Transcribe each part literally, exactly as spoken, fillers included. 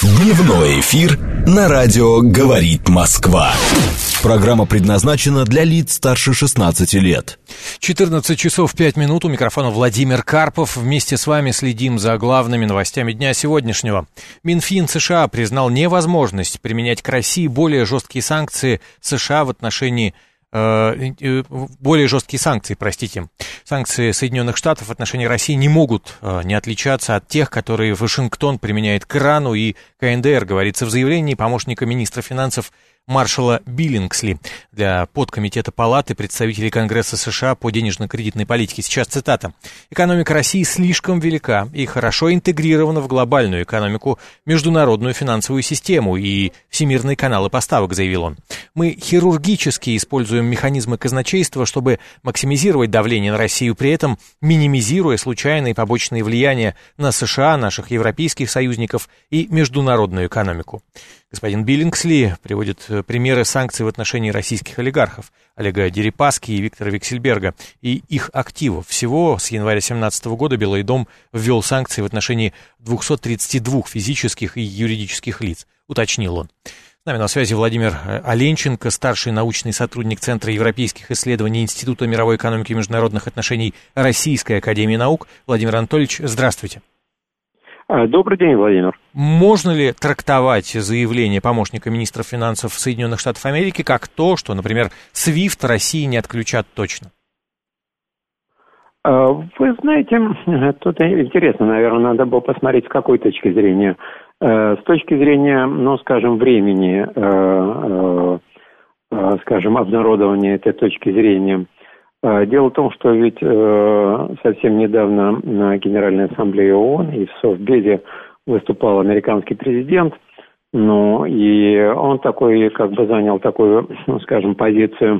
Дневной эфир на радио «Говорит Москва». Программа предназначена для лиц старше шестнадцати лет. четырнадцать часов пять минут. У микрофона Владимир Карпов. Вместе с вами следим за главными новостями дня сегодняшнего. Минфин США признал невозможность применять к России более жесткие санкции США в отношении более жесткие санкции, простите. Санкции Соединенных Штатов в отношении России не могут не отличаться от тех, которые Вашингтон применяет к Ирану и ка эн дэ эр, говорится в заявлении помощника министра финансов Маршала Биллингсли для подкомитета Палаты представителей Конгресса США по денежно-кредитной политике. Сейчас цитата. «Экономика России слишком велика и хорошо интегрирована в глобальную экономику, международную финансовую систему и всемирные каналы поставок», заявил он. «Мы хирургически используем механизмы казначейства, чтобы максимизировать давление на Россию, при этом минимизируя случайные побочные влияния на США, наших европейских союзников и международную экономику». Господин Биллингсли приводит примеры санкций в отношении российских олигархов Олега Дерипаски и Виктора Виксельберга и их активов. Всего с января две тысячи семнадцатого года Белый дом ввел санкции в отношении двухсот тридцати двух физических и юридических лиц, уточнил он. С нами на связи Владимир Оленченко, старший научный сотрудник Центра европейских исследований Института мировой экономики и международных отношений Российской академии наук. Владимир Анатольевич, здравствуйте. Добрый день, Владимир. Можно ли трактовать заявление помощника министра финансов Соединенных Штатов Америки как то, что, например, свифт России не отключат точно? Вы знаете, тут интересно, наверное, надо было посмотреть с какой точки зрения. С точки зрения, ну, скажем, времени, скажем, обнародования этой точки зрения. Дело в том, что ведь э, совсем недавно на Генеральной Ассамблее ООН и в Совбезе выступал американский президент, ну, и он такой, как бы занял такую, ну, скажем, позицию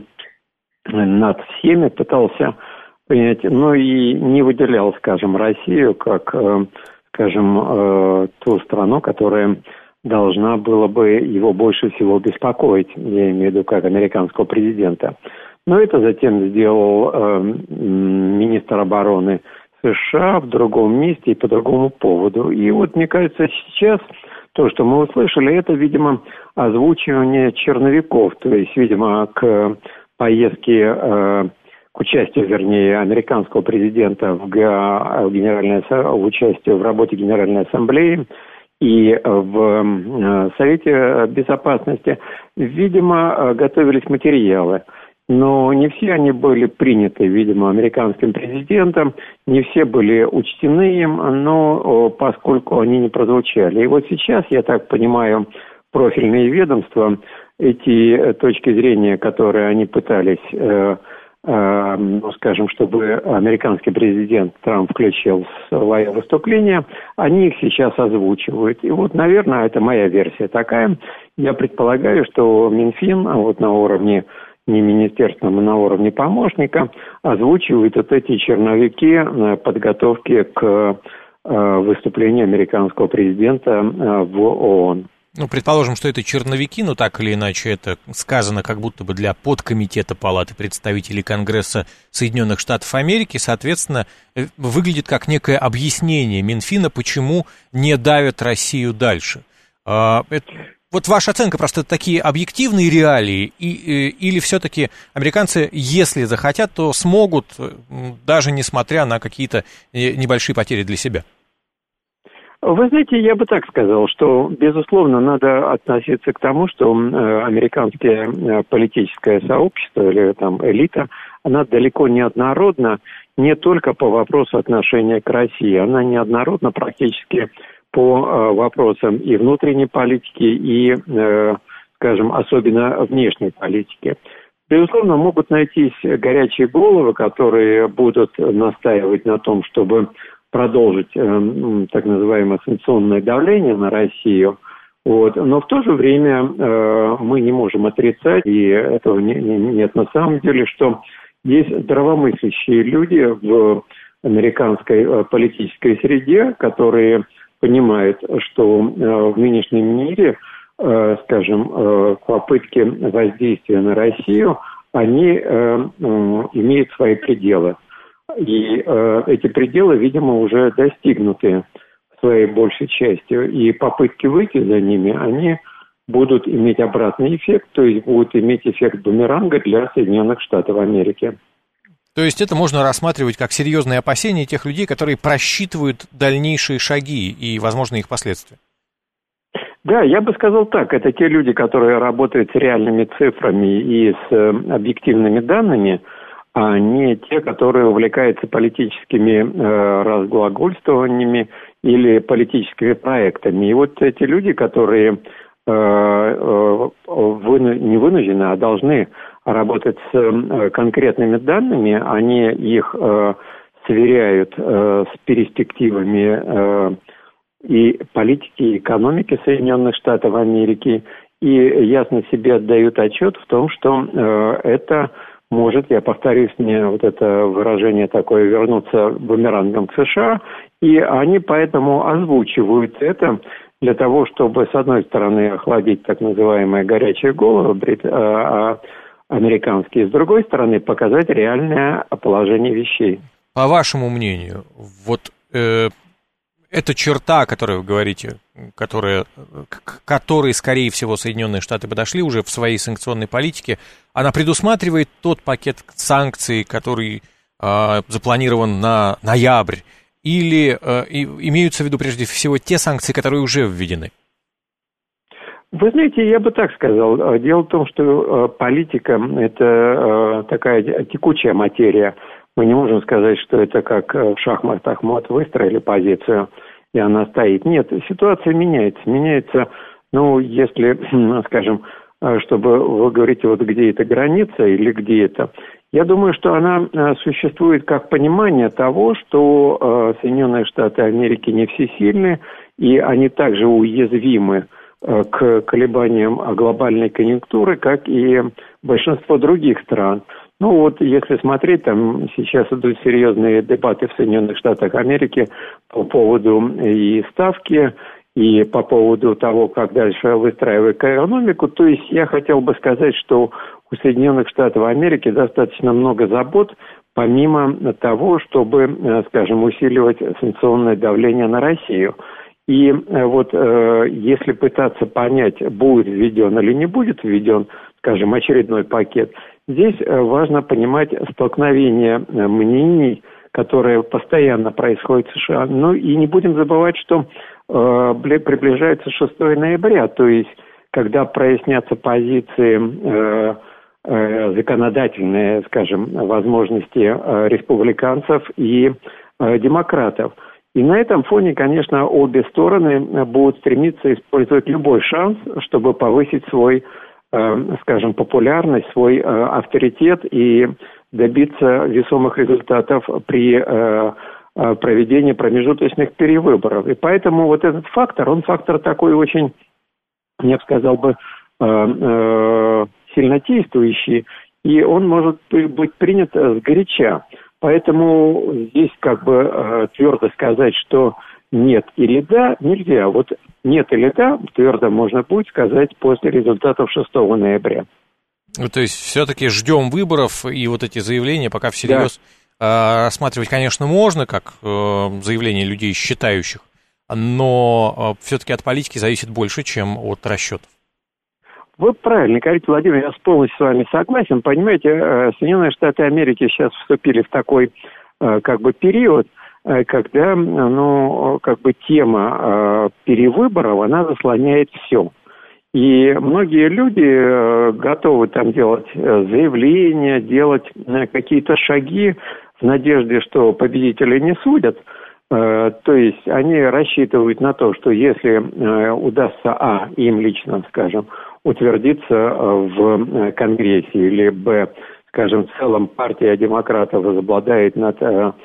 над всеми, пытался принять, ну, и не выделял, скажем, Россию как, э, скажем, э, ту страну, которая должна была бы его больше всего беспокоить, я имею в виду как американского президента. Но это затем сделал э, министр обороны США в другом месте и по другому поводу. И вот, мне кажется, сейчас то, что мы услышали, это, видимо, озвучивание черновиков. То есть, видимо, к поездке, э, к участию, вернее, американского президента в, в, генеральной, в участии в работе Генеральной Ассамблеи и в Совете Безопасности, видимо, готовились материалы. Но не все они были приняты, видимо, американским президентом, не все были учтены им, но поскольку они не прозвучали. И вот сейчас, я так понимаю, профильные ведомства, эти точки зрения, которые они пытались, э, э, ну, скажем, чтобы американский президент Трамп включил в свое выступление, они их сейчас озвучивают. И вот, наверное, это моя версия такая. Я предполагаю, что Минфин вот на уровне не министерством, а на уровне помощника, озвучивают вот эти черновики подготовки к выступлению американского президента в ООН. Ну, предположим, что это черновики, но так или иначе это сказано как будто бы для подкомитета Палаты представителей Конгресса Соединенных Штатов Америки, соответственно, выглядит как некое объяснение Минфина, почему не давят Россию дальше. Это... Вот ваша оценка, просто такие объективные реалии, и, или все-таки американцы, если захотят, то смогут, даже несмотря на какие-то небольшие потери для себя? Вы знаете, я бы так сказал, что, безусловно, надо относиться к тому, что американское политическое сообщество или там элита, она далеко не однородна, не только по вопросу отношения к России, она неоднородна практически по э, вопросам и внутренней политики, и, э, скажем, особенно внешней политики. Безусловно, могут найтись горячие головы, которые будут настаивать на том, чтобы продолжить э, так называемое санкционное давление на Россию. Вот. Но в то же время э, мы не можем отрицать, и этого не, не, нет на самом деле, что есть здравомыслящие люди в американской э, политической среде, которые понимают, что э, в нынешнем мире, э, скажем, э, попытки воздействия на Россию, они э, э, имеют свои пределы. И э, эти пределы, видимо, уже достигнуты своей большей частью, и попытки выйти за ними, они будут иметь обратный эффект, то есть будут иметь эффект бумеранга для Соединенных Штатов Америки. То есть это можно рассматривать как серьезные опасения тех людей, которые просчитывают дальнейшие шаги и, возможно, их последствия? Да, я бы сказал так. Это те люди, которые работают с реальными цифрами и с э, объективными данными, а не те, которые увлекаются политическими э, разглагольствованиями или политическими проектами. И вот эти люди, которые э, э, выну, не вынуждены, а должны работать с э, конкретными данными, они их э, сверяют э, с перспективами э, и политики, и экономики Соединенных Штатов Америки, и ясно себе отдают отчет в том, что э, это может, я повторюсь, мне вот это выражение такое, вернуться бумерангом к США, и они поэтому озвучивают это для того, чтобы, с одной стороны, охладить так называемые горячие головы брит, а, американские, с другой стороны, показать реальное положение вещей. По вашему мнению, вот э, эта черта, о которой вы говорите, которая, к которой, скорее всего, Соединенные Штаты подошли уже в своей санкционной политике, она предусматривает тот пакет санкций, который э, запланирован на ноябрь, или э, и, имеются в виду прежде всего те санкции, которые уже введены? Вы знаете, я бы так сказал. Дело в том, что э, политика – это э, такая текучая материя. Мы не можем сказать, что это как в шахматах мы вот выстроили позицию, и она стоит. Нет, ситуация меняется. Меняется, ну, если, скажем, чтобы вы говорите, вот где эта граница или где это. Я думаю, что она существует как понимание того, что Соединенные Штаты Америки не всесильны, и они также уязвимы к колебаниям глобальной конъюнктуры, как и большинство других стран. Ну вот, если смотреть, там сейчас идут серьезные дебаты в Соединенных Штатах Америки по поводу и ставки, и по поводу того, как дальше выстраивать экономику. То есть я хотел бы сказать, что у Соединенных Штатов Америки достаточно много забот, помимо того, чтобы, скажем, усиливать санкционное давление на Россию. И вот если пытаться понять, будет введен или не будет введен, скажем, очередной пакет, здесь важно понимать столкновение мнений, которые постоянно происходят в США. Ну и не будем забывать, что э, приближается шестое ноября, то есть когда прояснятся позиции э, э, законодательные, скажем, возможности э, республиканцев и э, демократов. И на этом фоне, конечно, обе стороны будут стремиться использовать любой шанс, чтобы повысить свой, э, скажем, популярность, свой э, авторитет и добиться весомых результатов при э, проведении промежуточных перевыборов. И поэтому вот этот фактор, он фактор такой очень, я бы сказал бы, э, э, сильнодействующий, и он может быть принят сгоряча. Поэтому здесь как бы э, твердо сказать, что нет или да, нельзя. Вот нет или да, твердо можно будет сказать после результатов шестого ноября. Ну, то есть все-таки ждем выборов, и вот эти заявления пока всерьез да. э, рассматривать, конечно, можно, как э, заявления людей, считающих, но э, все-таки от политики зависит больше, чем от расчетов. Вы правильно говорите, Владимир, я полностью с вами согласен. Понимаете, Соединенные Штаты Америки сейчас вступили в такой как бы период, когда, ну, как бы тема перевыборов, она заслоняет все. И многие люди готовы там делать заявления, делать какие-то шаги в надежде, что победителей не судят. То есть они рассчитывают на то, что если удастся, а, им лично, скажем, утвердиться в Конгрессе, или, б, скажем, в целом партия демократов возобладает над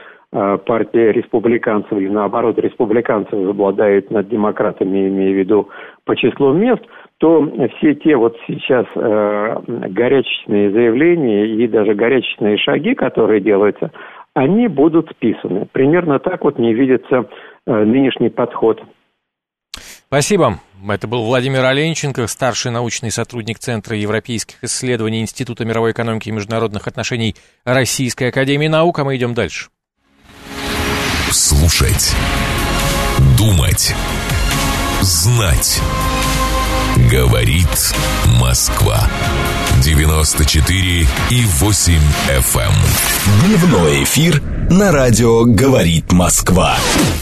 партией республиканцев, или наоборот, республиканцев возобладает над демократами, имея в виду по числу мест, то все те вот сейчас горячечные заявления и даже горячечные шаги, которые делаются, они будут списаны. Примерно так вот мне видится нынешний подход. Спасибо. Это был Владимир Оленченко, старший научный сотрудник Центра европейских исследований Института мировой экономики и международных отношений Российской академии наук. А мы идем дальше. Слушать, Думать, знать. Говорит Москва. девяносто четыре и восемь эф эм. Дневной эфир на радио «Говорит Москва».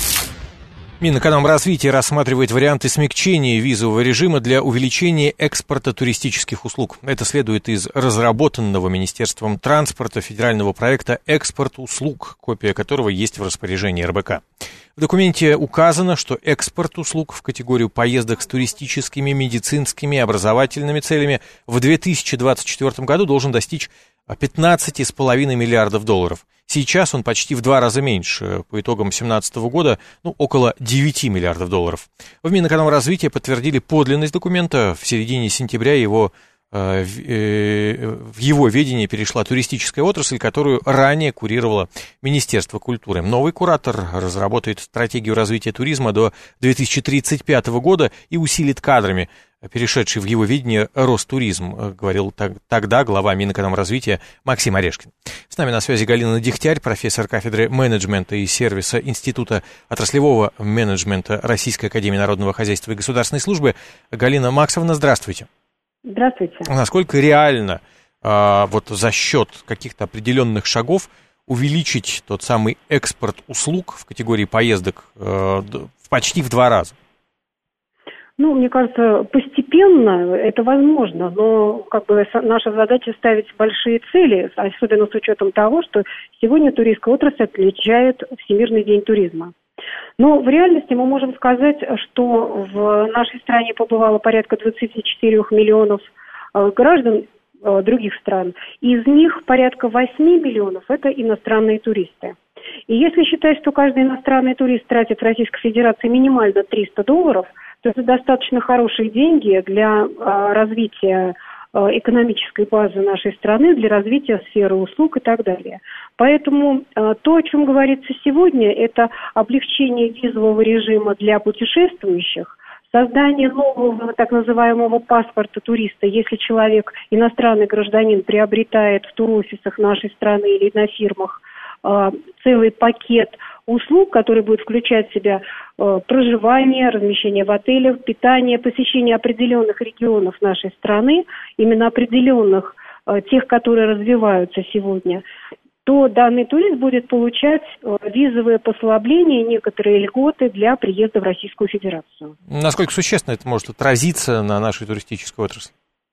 Минэкономразвития рассматривает варианты смягчения визового режима для увеличения экспорта туристических услуг. Это следует из разработанного Министерством транспорта федерального проекта «Экспорт услуг», копия которого есть в распоряжении эр бэ ка. В документе указано, что экспорт услуг в категорию поездок с туристическими, медицинскими, образовательными целями в две тысячи двадцать четвёртом году должен достичь пятнадцать целых пять десятых миллиардов долларов. Сейчас он почти в два раза меньше. По итогам две тысячи семнадцатого года, ну, около девять миллиардов долларов. В Минэкономразвития подтвердили подлинность документа. В середине сентября его, э, э, в его ведение перешла туристическая отрасль, которую ранее курировало Министерство культуры. Новый куратор разработает стратегию развития туризма до две тысячи тридцать пятого года и усилит кадрами перешедший в его видение Ростуризм, говорил тогда глава Минэкономразвития Максим Орешкин. С нами на связи Галина Дегтярь, профессор кафедры менеджмента и сервиса Института отраслевого менеджмента Российской академии народного хозяйства и государственной службы. Галина Максовна, здравствуйте. Здравствуйте. Насколько реально а, вот за счет каких-то определенных шагов увеличить тот самый экспорт услуг в категории поездок а, почти в два раза? Ну, мне кажется, постепенно это возможно, но как бы наша задача ставить большие цели, особенно с учетом того, что сегодня туристская отрасль отличает Всемирный день туризма. Но в реальности мы можем сказать, что в нашей стране побывало порядка двадцать четыре миллионов граждан других стран. Из них порядка восемь миллионов – это иностранные туристы. И если считать, что каждый иностранный турист тратит в Российской Федерации минимально триста долларов, то это достаточно хорошие деньги для а, развития а, экономической базы нашей страны, для развития сферы услуг и так далее. Поэтому а, то, о чем говорится сегодня, это облегчение визового режима для путешествующих, создание нового так называемого паспорта туриста, если человек, иностранный гражданин, приобретает в турофисах нашей страны или на фирмах а, целый пакет услуг, который будет включать в себя э, проживание, размещение в отелях, питание, посещение определенных регионов нашей страны, именно определенных, э, тех, которые развиваются сегодня, то данный турист будет получать э, визовые послабления, некоторые льготы для приезда в Российскую Федерацию. Насколько существенно это может отразиться на нашей туристической отрасли?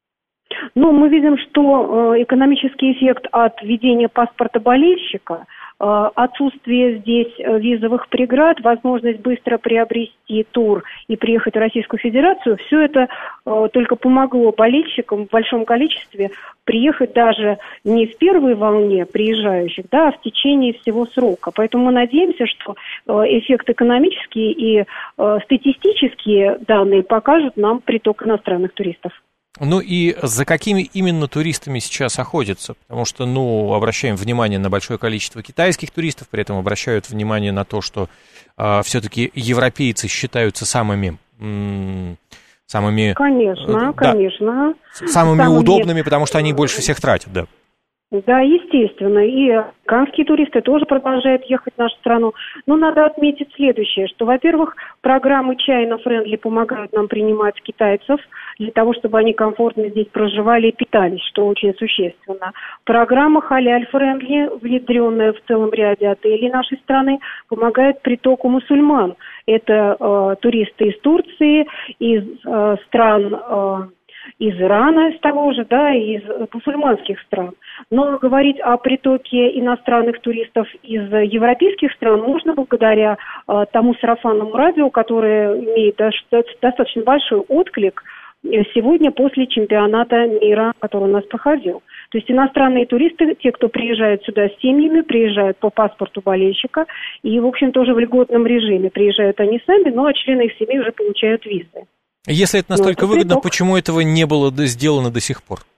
Ну, мы видим, что э, экономический эффект от введения паспорта болельщика, отсутствие здесь визовых преград, возможность быстро приобрести тур и приехать в Российскую Федерацию, все это э, только помогло болельщикам в большом количестве приехать даже не в первой волне приезжающих, да, а в течение всего срока. Поэтому мы надеемся, что э, эффект экономический и э, статистические данные покажут нам приток иностранных туристов. Ну и за какими именно туристами сейчас охотятся? Потому что, ну, обращаем внимание на большое количество китайских туристов, при этом обращают внимание на то, что э, все-таки европейцы считаются самыми... М- самыми конечно, э, конечно. Да, самыми, самыми удобными, потому что они больше всех тратят, да. Да, естественно. И американские туристы тоже продолжают ехать в нашу страну. Но надо отметить следующее, что, во-первых, программы China Friendly помогают нам принимать китайцев для того, чтобы они комфортно здесь проживали и питались, что очень существенно. Программа Halal Friendly, внедренная в целом ряде отелей нашей страны, помогает притоку мусульман. Это э, туристы из Турции, из э, стран... Э, из Ирана, из того же, да, из мусульманских стран. Но говорить о притоке иностранных туристов из европейских стран можно благодаря э, тому сарафанному радио, которое имеет достаточно большой отклик сегодня после чемпионата мира, который у нас проходил. То есть иностранные туристы, те, кто приезжают сюда с семьями, приезжают по паспорту болельщика, и, в общем, тоже в льготном режиме. Приезжают они сами, но члены их семьи уже получают визы. Если это настолько это выгодно, приток. Почему этого не было сделано до сих пор?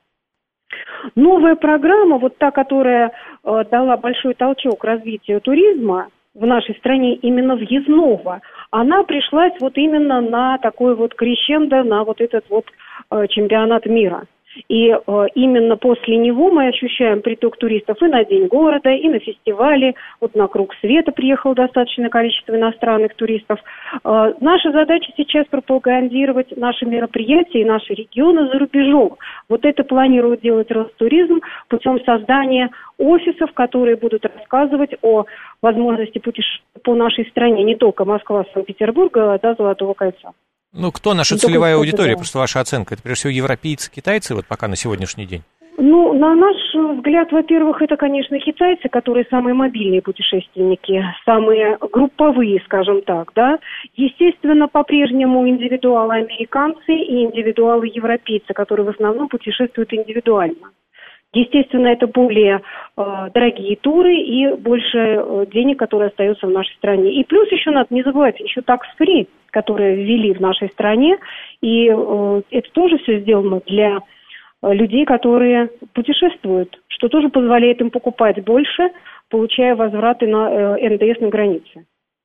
Новая программа, вот та, которая э, дала большой толчок развитию туризма в нашей стране, именно въездного, она пришлась вот именно на такой вот крещендо, на вот этот вот э, чемпионат мира. И э, именно после него мы ощущаем приток туристов и на День города, и на фестивале. Вот на Круг света приехало достаточное количество иностранных туристов. Э, наша задача сейчас пропагандировать наши мероприятия и наши регионы за рубежом. Вот это планирует делать Ростуризм путем создания офисов, которые будут рассказывать о возможности путешествия по нашей стране. Не только Москва, Санкт-Петербург, а до Золотого кольца. Ну, кто наша Не целевая только аудитория? да. Просто ваша оценка. Это, прежде всего, европейцы, китайцы, вот пока на сегодняшний день? Ну, на наш взгляд, во-первых, это, конечно, китайцы, которые самые мобильные путешественники, самые групповые, скажем так, да. Естественно, по-прежнему индивидуалы-американцы и индивидуалы-европейцы, которые в основном путешествуют индивидуально. Естественно, это более э, дорогие туры и больше э, денег, которые остаются в нашей стране. И плюс еще надо не забывать, еще такс-фри, которые ввели в нашей стране, и э, это тоже все сделано для э, людей, которые путешествуют, что тоже позволяет им покупать больше, получая возвраты на э, эн дэ эс на границе.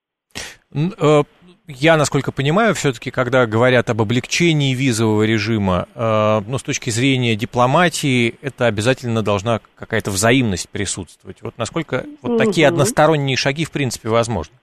Я, насколько понимаю, все-таки, когда говорят об облегчении визового режима, э, ну, с точки зрения дипломатии, это обязательно должна какая-то взаимность присутствовать. Вот насколько вот угу. такие односторонние шаги, в принципе, возможны?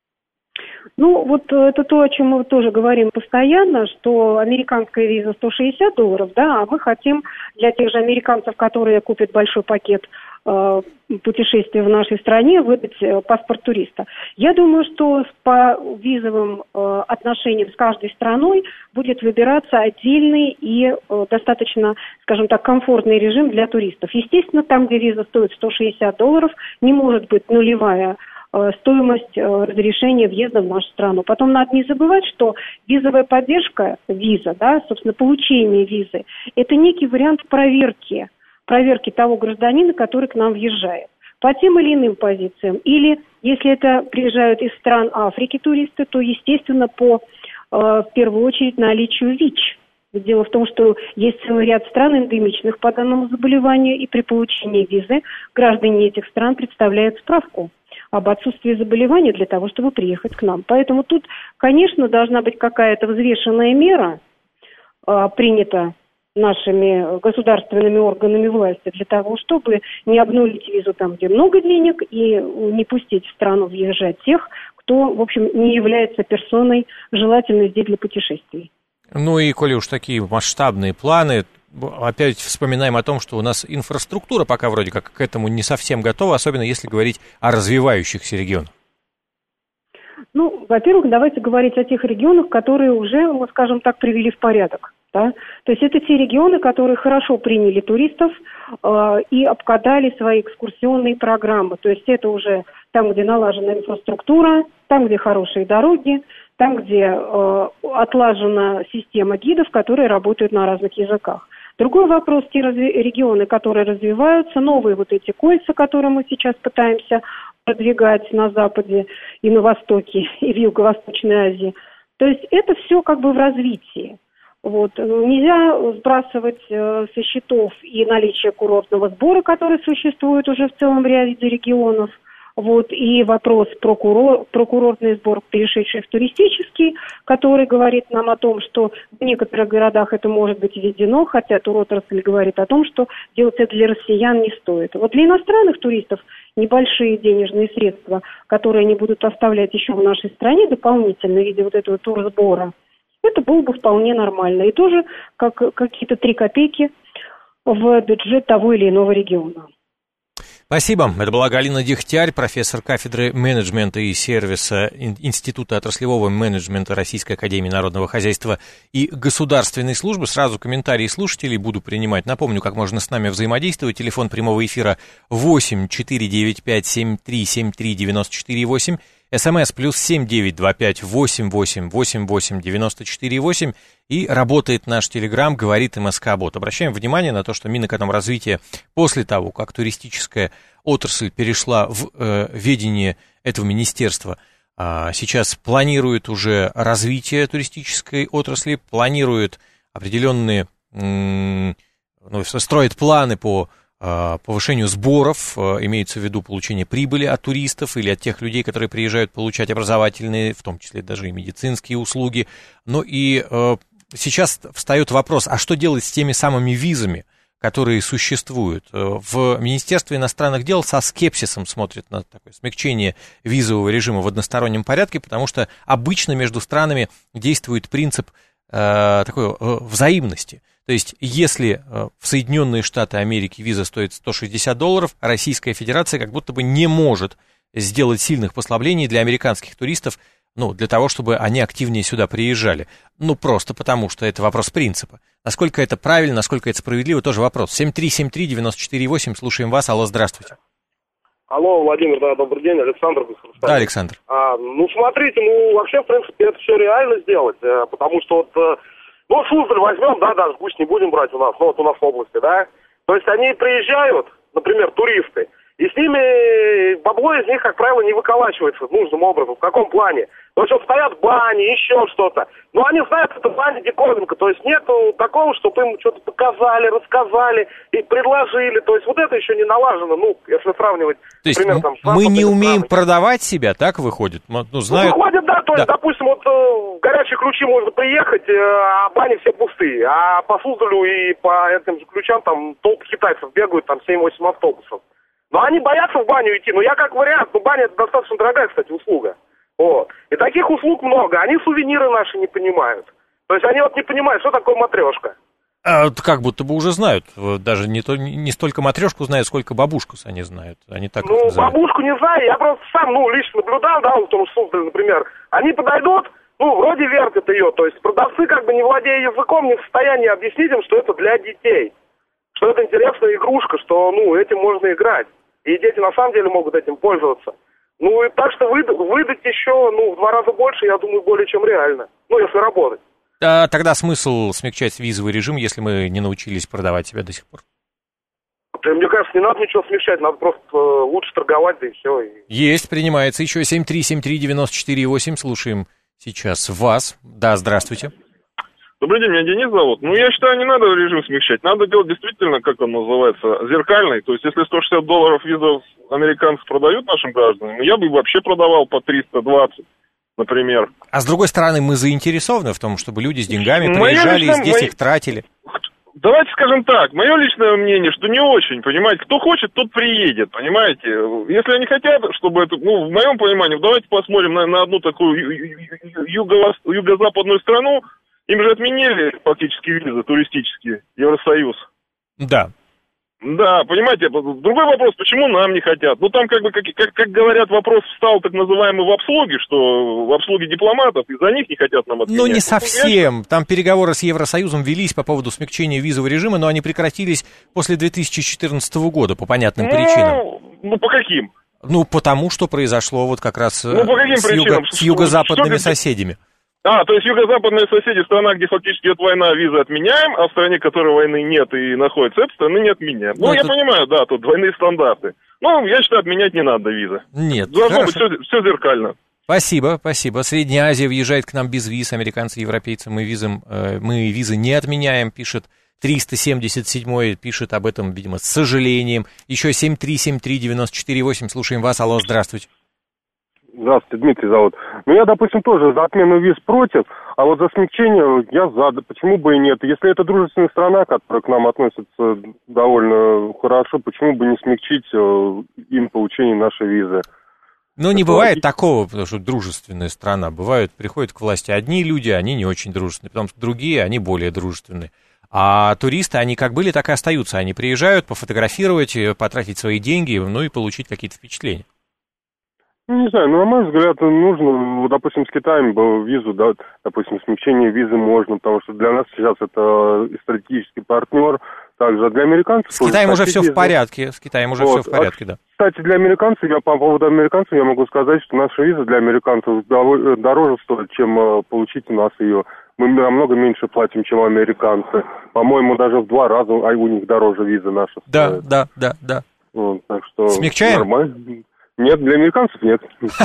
Ну, вот это то, о чем мы тоже говорим постоянно, что американская виза сто шестьдесят долларов, да, а мы хотим для тех же американцев, которые купят большой пакет э, путешествий в нашей стране, выдать э, паспорт туриста. Я думаю, что по визовым э, отношениям с каждой страной будет выбираться отдельный и э, достаточно, скажем так, комфортный режим для туристов. Естественно, там, где виза стоит сто шестьдесят долларов, не может быть нулевая стоимость разрешения въезда в нашу страну. Потом надо не забывать, что визовая поддержка, виза, да, собственно, получение визы, это некий вариант проверки, проверки того гражданина, который к нам въезжает. По тем или иным позициям. Или, если это приезжают из стран Африки туристы, то, естественно, по, э, в первую очередь, наличию ВИЧ. Дело в том, что есть целый ряд стран эндемичных по данному заболеванию, и при получении визы граждане этих стран представляют справку об отсутствии заболевания для того, чтобы приехать к нам. Поэтому тут, конечно, должна быть какая-то взвешенная мера, э, принята нашими государственными органами власти для того, чтобы не обнулить визу там, где много денег, и не пустить в страну въезжать тех, кто, в общем, не является персоной, желательной здесь для путешествий. Ну и, коли уж такие масштабные планы, опять вспоминаем о том, что у нас инфраструктура пока вроде как к этому не совсем готова, особенно если говорить о развивающихся регионах. Ну, во-первых, давайте говорить о тех регионах, которые уже, мы скажем так, привели в порядок. Да? То есть это те регионы, которые хорошо приняли туристов э, и обкатали свои экскурсионные программы. То есть это уже там, где налажена инфраструктура, там, где хорошие дороги, там, где э, отлажена система гидов, которые работают на разных языках. Другой вопрос, те разви- регионы, которые развиваются, новые вот эти кольца, которые мы сейчас пытаемся продвигать на Западе и на Востоке, и в Юго-Восточной Азии. То есть это все как бы в развитии. Вот. Нельзя сбрасывать э, со счетов и наличие курортного сбора, который существует уже в целом ряде регионов. Вот, и вопрос про, курор, про курортный сбор, перешедший в туристический, который говорит нам о том, что в некоторых городах это может быть введено, хотя туротрасль говорит о том, что делать это для россиян не стоит. Вот для иностранных туристов небольшие денежные средства, которые они будут оставлять еще в нашей стране дополнительно в виде вот этого турсбора, это было бы вполне нормально. И тоже как какие-то три копейки в бюджет того или иного региона. Спасибо. Это была Галина Дегтярь, профессор кафедры менеджмента и сервиса Института отраслевого менеджмента Российской академии народного хозяйства и государственной службы. Сразу комментарии слушателей буду принимать. Напомню, как можно с нами взаимодействовать. Телефон прямого эфира восемь четыре девять пять семь три семь три девяносто четыре восемь. СМС плюс семь девять два пять восемь восемь восемь восемь девяносто четыре восемь. И работает наш телеграм, говорит МСК-бот. Обращаем внимание на то, что Минэкономразвитие после того, как туристическая отрасль перешла в э, ведение этого министерства, э, сейчас планирует уже развитие туристической отрасли, планирует определенные, э, ну, строит планы по повышению сборов, имеется в виду получение прибыли от туристов или от тех людей, которые приезжают получать образовательные, в том числе даже и медицинские услуги. Ну и сейчас встает вопрос, а что делать с теми самыми визами, которые существуют? В Министерстве иностранных дел со скепсисом смотрят на такое смягчение визового режима в одностороннем порядке, потому что обычно между странами действует принцип э, такой э, взаимности. То есть, если э, в Соединенные Штаты Америки виза стоит сто шестьдесят долларов, Российская Федерация как будто бы не может сделать сильных послаблений для американских туристов, ну, для того, чтобы они активнее сюда приезжали. Ну, просто потому, что это вопрос принципа. Насколько это правильно, насколько это справедливо, тоже вопрос. семь три семь три девять четыре восемь, слушаем вас. Алло, здравствуйте. Алло, Владимир, да, добрый день, Александр. Да, Александр. А, ну, смотрите, ну, вообще, в принципе, это все реально сделать, потому что вот, ну, Суздаль возьмем, да, даже пусть не будем брать у нас, ну, вот у нас в области, да, то есть они приезжают, например, туристы, и с ними бабло из них, как правило, не выколачивается нужным образом. В каком плане? То есть вот стоят бани, еще что-то. Но они знают, это баня диковинка. То есть нету такого, чтобы им что-то показали, рассказали и предложили. То есть вот это еще не налажено, ну, если сравнивать, то есть например, там, с мы не умеем странами. Продавать себя, так выходит? Ну, знают... ну, выходит, да, то есть, да. допустим, вот в горячие ключи можно приехать, а бани все пустые. А по Суздалю и по этим же ключам там толпы китайцев бегают, там семь-восемь автобусов. Но они боятся в баню идти. Ну, я как вариант, ну, баня это достаточно дорогая, кстати, услуга. Вот. И таких услуг много. Они сувениры наши не понимают. То есть они вот не понимают, что такое матрешка. А, как будто бы уже знают. Даже не, то, не столько матрешку знают, сколько бабушку они знают. Они так ну, бабушку не знаю. Я просто сам, ну, лично наблюдал, да, в том же Суздале, например. Они подойдут, ну, вроде вертят ее. То есть продавцы, как бы не владея языком, не в состоянии объяснить им, что это для детей. Что это интересная игрушка, что, ну, этим можно играть. И дети на самом деле могут этим пользоваться. Ну, и так что выда- выдать еще, ну, в два раза больше, я думаю, более чем реально. Ну, если работать. А тогда смысл смягчать визовый режим, если мы не научились продавать себя до сих пор? Мне кажется, не надо ничего смягчать, надо просто э, лучше торговать, да и все. Есть, принимается. Еще семь три семь три девять четыре восемь. Слушаем сейчас вас. Да, здравствуйте. Добрый день, меня Денис зовут. Ну, я считаю, не надо режим смягчать. Надо делать действительно, как он называется, зеркальный. То есть, если сто шестьдесят долларов визов американцев продают нашим гражданам, я бы вообще продавал по триста двадцать, например. А с другой стороны, мы заинтересованы в том, чтобы люди с деньгами Моё приезжали личное, и здесь мои... их тратили. Давайте скажем так, мое личное мнение, что не очень, понимаете, кто хочет, тот приедет, понимаете. Если они хотят, чтобы это, ну, в моем понимании, давайте посмотрим на, на одну такую юго- юго-западную страну. Им же отменили фактически визы туристические, Евросоюз. Да. Да, понимаете, другой вопрос, почему нам не хотят? Ну, там, как бы, как, как, как говорят, вопрос встал так называемый в обслуге, что в обслуге дипломатов, из-за них не хотят нам отменять. Ну, не совсем. Там переговоры с Евросоюзом велись по поводу смягчения визового режима, но они прекратились после две тысячи четырнадцатого года по понятным ну, причинам. Ну, по каким? Ну, потому что произошло вот как раз ну, по каким с, причинам? юго, с юго-западными что, соседями. А, то есть юго-западные соседи, страна, где фактически идет война, визы отменяем, а в стране, в которой войны нет и находится эта страна, не отменяем. Ну, ну я это... понимаю, да, тут двойные стандарты. Ну, я считаю, отменять не надо визы. Нет, должно хорошо. быть все, все зеркально. Спасибо, спасибо. Средняя Азия въезжает к нам без виз, американцы, европейцы, мы, визам, э, мы визы не отменяем, пишет триста семьдесят седьмой, пишет об этом, видимо, с сожалением. Еще семь три семь три девять четыре восемь, слушаем вас, алло, здравствуйте. Здравствуйте, Дмитрий зовут. Ну, я, допустим, тоже за отмену виз против, а вот за смягчение я за, почему бы и нет. Если это дружественная страна, которая к нам относится довольно хорошо, почему бы не смягчить им получение нашей визы? Ну, не это... бывает такого, потому что дружественная страна. Бывают, приходят к власти одни люди, они не очень дружественные, потом другие, они более дружественные. А туристы, они как были, так и остаются. Они приезжают пофотографировать, потратить свои деньги, ну и получить какие-то впечатления. Не знаю, ну, на мой взгляд, нужно, допустим, с Китаем бы визу, да, допустим, смягчение визы можно, потому что для нас сейчас это стратегический партнер, также для американцев... С Китаем уже все в порядке, с Китаем уже вот. все в порядке, да. Кстати, для американцев, я по поводу американцев, я могу сказать, что наша виза для американцев дороже стоит, чем получить у нас ее. Мы намного меньше платим, чем американцы. По-моему, даже в два раза, а у них дороже виза наша стоит. Да, да, да, да. Вот, так что... Смягчаем? Нормально. Нет, для американцев нет.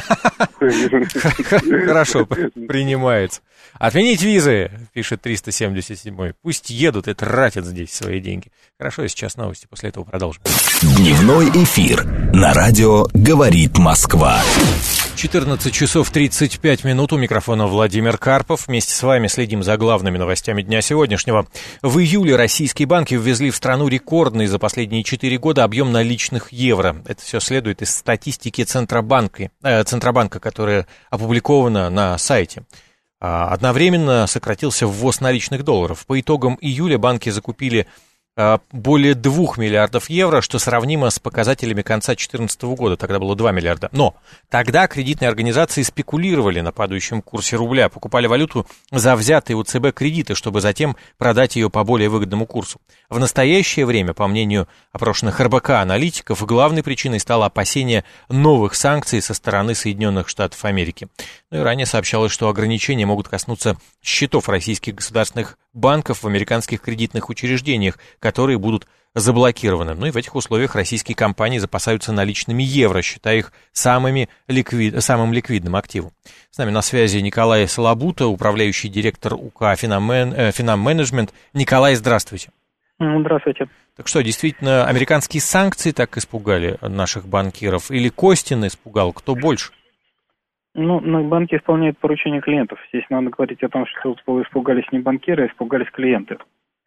Хорошо, принимается. Отменить визы, пишет триста семьдесят седьмой. Пусть едут и тратят здесь свои деньги. Хорошо, сейчас новости, после этого продолжим. Дневной эфир на радио «Говорит Москва». четырнадцать часов тридцать пять минут, у микрофона Владимир Карпов. Вместе с вами следим за главными новостями дня сегодняшнего. В июле российские банки ввезли в страну рекордный за последние четыре года объем наличных евро. Это все следует из статистики Центробанка, э, Центробанка, которая опубликована на сайте. Одновременно сократился ввоз наличных долларов. По итогам июля банки закупили более двух миллиардов евро, что сравнимо с показателями конца две тысячи четырнадцатого года, тогда было два миллиарда. Но тогда кредитные организации спекулировали на падающем курсе рубля, покупали валюту за взятые у ЦБ кредиты, чтобы затем продать ее по более выгодному курсу. В настоящее время, по мнению опрошенных эр бэ ка-аналитиков, главной причиной стало опасение новых санкций со стороны Соединенных Штатов Америки. Ну и ранее сообщалось, что ограничения могут коснуться счетов российских государственных банков в американских кредитных учреждениях, которые будут заблокированы. Ну и в этих условиях российские компании запасаются наличными евро, считая их самыми ликвид... самым ликвидным активом. С нами на связи Николай Солобута, управляющий директор УК «Финам-мен... Финам-менеджмент». Николай, здравствуйте. Здравствуйте. Так что, действительно, американские санкции так испугали наших банкиров? Или Костин испугал? Кто больше? Ну, банки исполняют поручения клиентов. Здесь надо говорить о том, что испугались не банкиры, а испугались клиенты.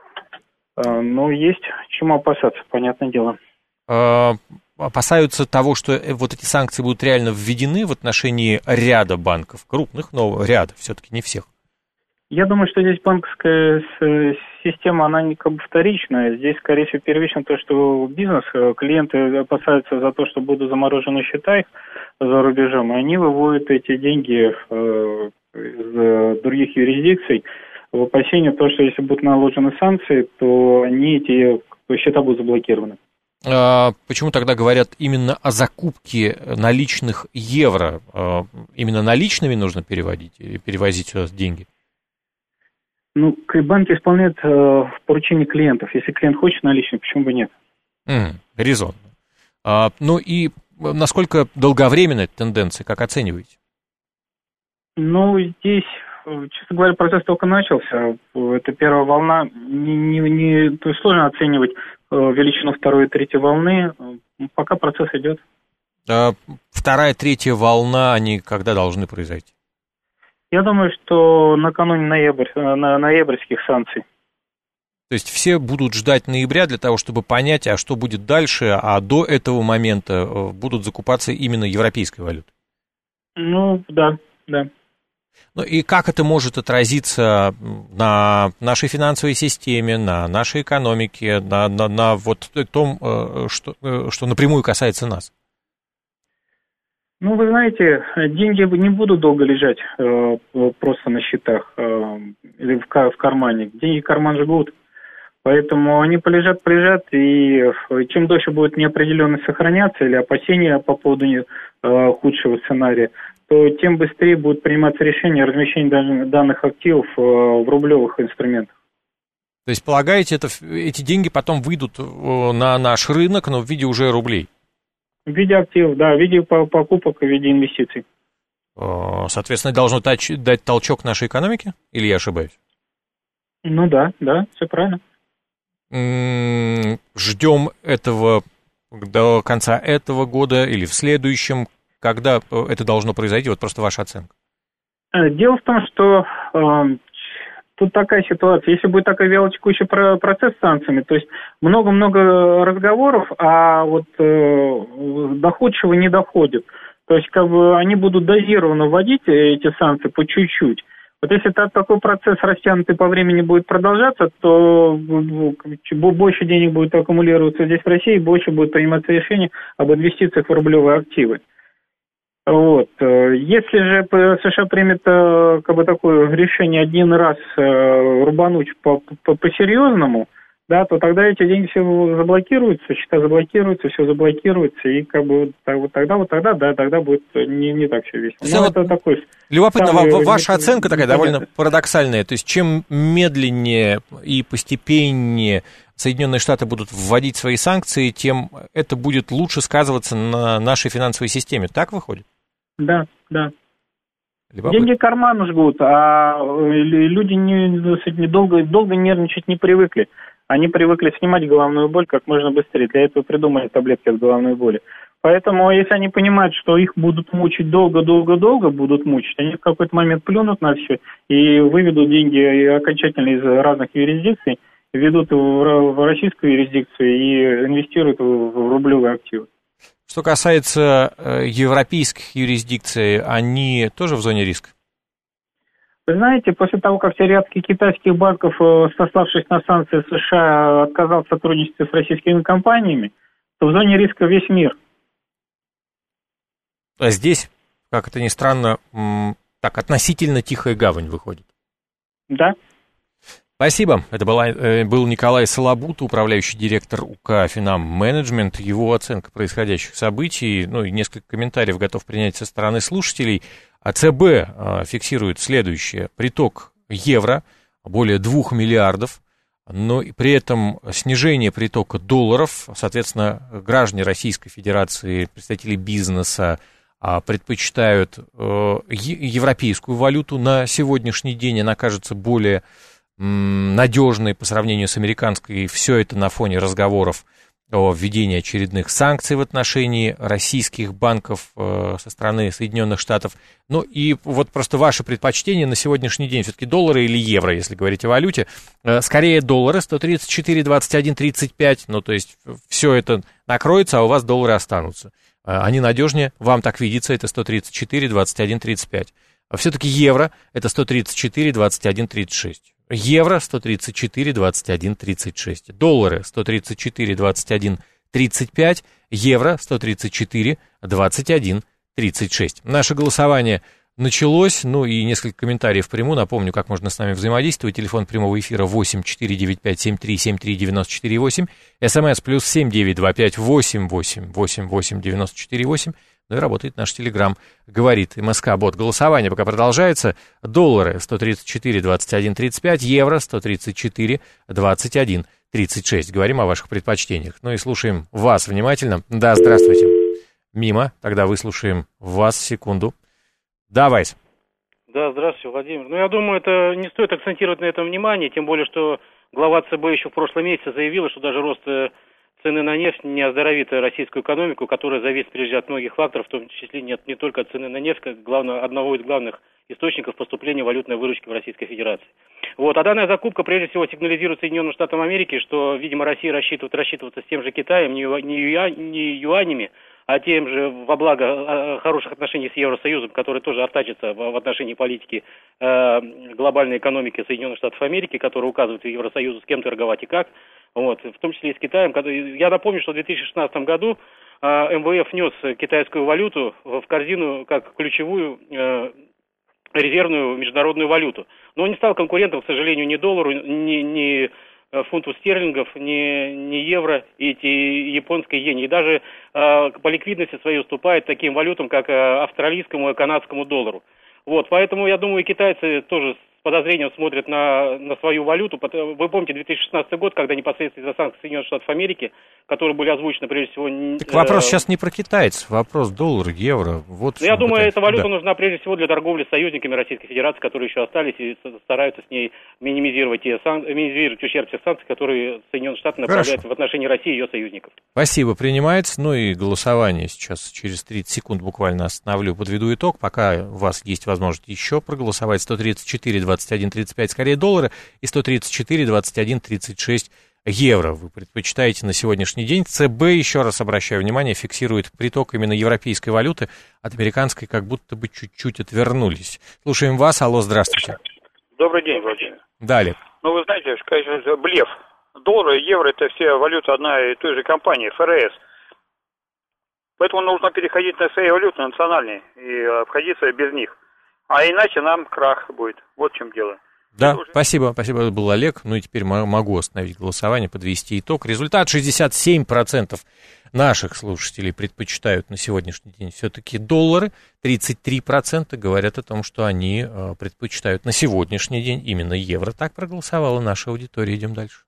Но есть чему опасаться, понятное дело. А, опасаются того, что вот эти санкции будут реально введены в отношении ряда банков, крупных, но ряда, все-таки не всех. Я думаю, что здесь банковская система, она не как бы вторичная. Здесь, скорее всего, первично то, что бизнес, клиенты опасаются за то, что будут заморожены счета их за рубежом, и они выводят эти деньги э, из других юрисдикций в опасении того, что если будут наложены санкции, то они, эти счета будут заблокированы. А почему тогда говорят именно о закупке наличных евро? А именно наличными нужно переводить или перевозить сюда деньги? Ну, банки исполняют э, поручения клиентов. Если клиент хочет наличные, почему бы нет? Mm, резонно. А, ну и насколько долговременная эта тенденция, как оцениваете? Ну, здесь, честно говоря, процесс только начался. Это первая волна. Не, не, не, то есть сложно оценивать э, величину второй и третьей волны. Пока процесс идет. А вторая, третья волна, они когда должны произойти? Я думаю, что накануне ноябрь, на, ноябрьских санкций. То есть все будут ждать ноября для того, чтобы понять, а что будет дальше, а до этого момента будут закупаться именно европейской валютой? Ну, да, да. Ну и как это может отразиться на нашей финансовой системе, на нашей экономике, на, на, на вот том, что, что напрямую касается нас? Ну, вы знаете, деньги не будут долго лежать э, просто на счетах э, или в, в кармане. Деньги в карман жгут. Поэтому они полежат, полежат, и чем дольше будет неопределенность сохраняться или опасения по поводу э, худшего сценария, то тем быстрее будут приниматься решения о размещении данных активов э, в рублевых инструментах. То есть, полагаете, это, эти деньги потом выйдут на наш рынок, но в виде уже рублей? В виде активов, да, в виде покупок и в виде инвестиций. Соответственно, должно дать, дать толчок нашей экономике? Или я ошибаюсь? Ну да, да, все правильно. Ждем этого до конца этого года или в следующем? Когда это должно произойти? Вот просто ваша оценка. Дело в том, что э, тут такая ситуация. Если будет такой вялотекущий процесс с санкциями, то есть много-много разговоров, а вот э, доходчиво не доходит. То есть как бы они будут дозированно вводить эти санкции по чуть-чуть. Вот если такой процесс растянутый по времени будет продолжаться, то больше денег будет аккумулироваться здесь в России, больше будет приниматься решение об инвестициях в рублевые активы. Вот. Если же США примет как бы такое решение один раз рубануть по-серьезному, да, то тогда эти деньги все заблокируются, счета заблокируются, все заблокируется, и как бы вот тогда, вот тогда, да, тогда будет не, не так все весело. Вот такой любопытно, самый, ваша оценка такая довольно парадоксальная, то есть чем медленнее и постепеннее Соединенные Штаты будут вводить свои санкции, тем это будет лучше сказываться на нашей финансовой системе, так выходит? Да, да. Любопытно. Деньги карман жгут, а люди не, не долго, долго нервничать не привыкли. они привыкли снимать головную боль как можно быстрее. Для этого придумали таблетки от головной боли. Поэтому, если они понимают, что их будут мучить долго-долго-долго, будут мучить, они в какой-то момент плюнут на все и выведут деньги окончательно из разных юрисдикций, ведут в российскую юрисдикцию и инвестируют в рублевые активы. Что касается э, европейских юрисдикций, они тоже в зоне риска? Вы знаете, после того, как ряд китайских банков, сославшись на санкции США, отказал в сотрудничестве с российскими компаниями, то в зоне риска весь мир. А здесь, как это ни странно, м- так относительно тихая гавань выходит. Да. Спасибо. Это была, э, был Николай Солобут, управляющий директор УК «Финам Менеджмент». Его оценка происходящих событий, ну и несколько комментариев готов принять со стороны слушателей. А ЦБ э, фиксирует следующее. Приток евро более двух миллиардов, но при этом снижение притока долларов, соответственно, граждане Российской Федерации, представители бизнеса э, предпочитают э, европейскую валюту на сегодняшний день. Она кажется более надежной по сравнению с американской, и все это на фоне разговоров о введении очередных санкций в отношении российских банков э, со стороны Соединенных Штатов. Ну и вот просто ваше предпочтение на сегодняшний день, все-таки доллары или евро, если говорить о валюте, э, скорее доллары, сто тридцать четыре, двадцать один, тридцать пять, ну то есть все это накроется, а у вас доллары останутся. Э, они надежнее, вам так видится, это сто тридцать четыре, двадцать один, тридцать пять. А все-таки евро это сто тридцать четыре, двадцать один, тридцать шесть. Евро сто тридцать четыре, двадцать один, тридцать шесть. Доллары сто тридцать четыре, двадцать один, тридцать пять. Евро сто тридцать четыре, двадцать один, тридцать шесть. Наше голосование началось, ну и несколько комментариев приму. Напомню, как можно с нами взаимодействовать. Телефон прямого эфира восемь четыре девять пять семь три семь три девять четыре восемь. СМС плюс семь девять два пять восемь восемь восемь восемь девять четыре восемь. Ну и работает наш телеграм, говорит МСК-бот. Голосование пока продолжается. Доллары сто тридцать четыре, двадцать один, тридцать пять, евро сто тридцать четыре, двадцать один, тридцать шесть. Говорим о ваших предпочтениях. Ну и слушаем вас внимательно. Да, здравствуйте. Мимо, тогда выслушаем вас секунду. Давай. Да, здравствуйте, Владимир. Ну, я думаю, это не стоит акцентировать на этом внимание, тем более, что глава ЦБ еще в прошлом месяце заявила, что даже рост цены на нефть не оздоровит российскую экономику, которая зависит прежде от многих факторов, в том числе нет не только от цены на нефть, как главного, одного из главных источников поступления валютной выручки в Российской Федерации. Вот. А данная закупка прежде всего сигнализирует Соединенным Штатам Америки, что, видимо, Россия рассчитывает рассчитываться с тем же Китаем, не, не, не юанями, а тем же во благо хороших отношений с Евросоюзом, который тоже артачится в отношении политики э, глобальной экономики Соединенных Штатов Америки, который указывает Евросоюзу, с кем торговать и как, вот, в том числе и с Китаем. Я напомню, что в две тысячи шестнадцатом году э, эм вэ эф внес китайскую валюту в корзину как ключевую э, резервную международную валюту. Но он не стал конкурентом, к сожалению, ни доллару, ни, ни фунту стерлингов, ни, ни евро и японской иене. И даже э, по ликвидности своей уступает таким валютам, как э, австралийскому и канадскому доллару. Вот, поэтому, я думаю, китайцы тоже с подозрением смотрят на, на свою валюту. Вы помните две тысячи шестнадцатый год, когда непосредственно из-за санкций Соединенных Штатов Америки, которые были озвучены прежде всего... Так вопрос э, сейчас не про китайцев, вопрос доллар, евро. Вот я думаю, пытаюсь. эта валюта да. нужна прежде всего для торговли с союзниками Российской Федерации, которые еще остались и стараются с ней минимизировать, те сан... минимизировать ущерб тех санкций, которые Соединенные Штаты направляют Хорошо. в отношении России и ее союзников. Спасибо, принимается. Ну и голосование сейчас через тридцать секунд буквально остановлю, подведу итог. Пока у вас есть возможность еще проголосовать. сто тридцать четыре, двадцать один, тридцать пять скорее доллары и сто тридцать четыре, двадцать один, тридцать шесть евро вы предпочитаете на сегодняшний день. ЦБ, еще раз обращаю внимание, фиксирует приток именно европейской валюты, от американской как будто бы чуть-чуть отвернулись. Слушаем вас. Алло, здравствуйте. Добрый день, Владимир. Далее. Ну, вы знаете, конечно, блеф. Доллар и евро – это все валюты одной и той же компании, эф эр эс. Поэтому нужно переходить на свои валюты национальные и обходиться без них. А иначе нам крах будет. Вот в чем дело. Да, уже... спасибо, спасибо, это был Олег. Ну и теперь могу остановить голосование, подвести итог. Результат: шестьдесят семь процентов наших слушателей предпочитают на сегодняшний день все-таки доллары, тридцать три процента говорят о том, что они предпочитают на сегодняшний день именно евро. Так проголосовала наша аудитория. Идем дальше.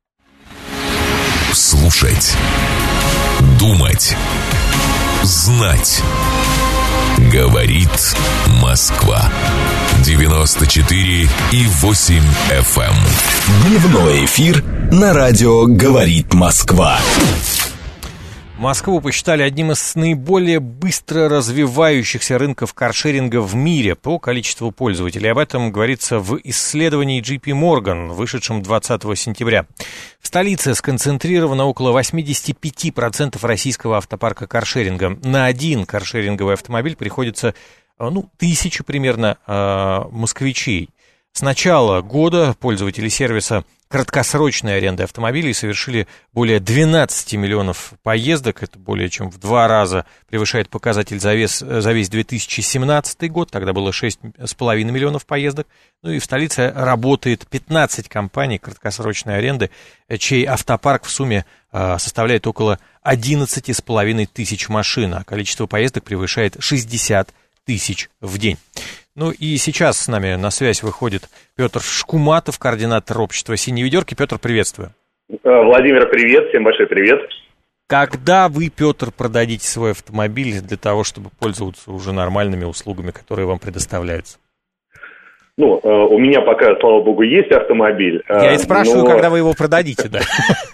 Слушать, думать, знать. Говорит Москва. девяносто четыре и восемь эф эм. Дневной эфир на радио «Говорит Москва». Москву посчитали одним из наиболее быстро развивающихся рынков каршеринга в мире по количеству пользователей. Об этом говорится в исследовании джей пи Morgan, вышедшем двадцатого сентября. В столице сконцентрировано около восемьдесят пять процентов российского автопарка каршеринга. На один каршеринговый автомобиль приходится, ну, тысяча примерно э, москвичей. С начала года пользователи сервиса краткосрочной аренды автомобилей совершили более двенадцать миллионов поездок. Это более чем в два раза превышает показатель за весь, за весь две тысячи семнадцатый год. Тогда было шесть с половиной миллионов поездок. Ну и в столице работает пятнадцать компаний краткосрочной аренды, чей автопарк в сумме э, составляет около одиннадцать с половиной тысяч машин, а количество поездок превышает шестьдесят тысяч в день. Ну и сейчас с нами на связь выходит Петр Шкуматов, координатор общества «Синие ведерки». Петр, приветствую. Владимир, привет, всем большой привет. Когда вы, Петр, продадите свой автомобиль для того, чтобы пользоваться уже нормальными услугами, которые вам предоставляются? Ну, у меня пока, слава богу, есть автомобиль. Я и спрашиваю, но... когда вы его продадите, да?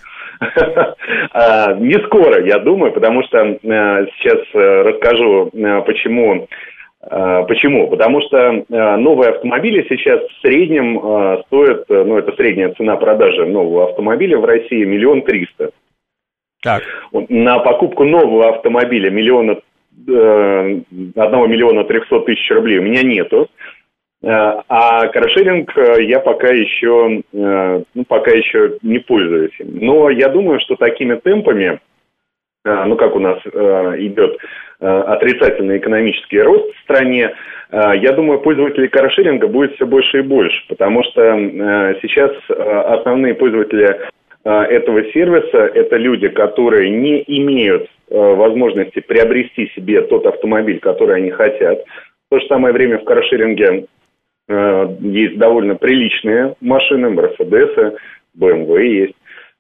Не скоро, я думаю, потому что сейчас расскажу, почему... Почему? Потому что новые автомобили сейчас в среднем стоят, ну, это средняя цена продажи нового автомобиля в России миллион триста. Так. На покупку нового автомобиля миллиона, одного миллиона трехсот тысяч рублей у меня нету. А каршеринг я пока еще, ну, пока еще не пользуюсь. Но я думаю, что такими темпами, ну, как у нас идет отрицательный экономический рост в стране, я думаю, пользователей каршеринга будет все больше и больше, потому что сейчас основные пользователи этого сервиса – это люди, которые не имеют возможности приобрести себе тот автомобиль, который они хотят. В то же самое время в каршеринге есть довольно приличные машины, Мерседесы, бэ эм вэ есть,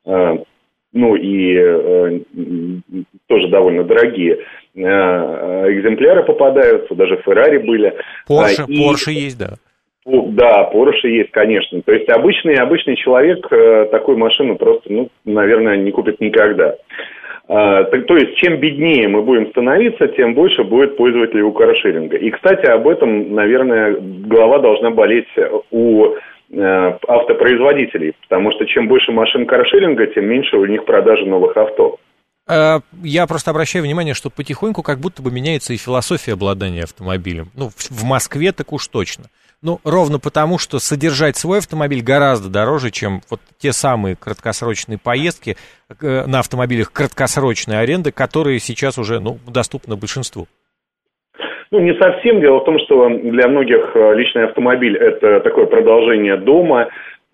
ну и э, тоже довольно дорогие э, экземпляры попадаются, даже Феррари были. Порше, и, Порше есть, да. Да, Порше есть, конечно. То есть обычный, обычный человек э, такую машину просто, ну, наверное, не купит никогда. А, то, то есть чем беднее мы будем становиться, тем больше будет пользователей у каршеринга. И, кстати, об этом, наверное, голова должна болеть у автопроизводителей, потому что чем больше машин каршеринга, тем меньше у них продажи новых авто. Я просто обращаю внимание, что потихоньку как будто бы меняется и философия обладания автомобилем. Ну, в Москве так уж точно. Ну, ровно потому, что содержать свой автомобиль гораздо дороже, чем вот те самые краткосрочные поездки на автомобилях краткосрочной аренды, которые сейчас уже, ну, доступны большинству. Ну, не совсем. Дело в том, что для многих личный автомобиль – это такое продолжение дома.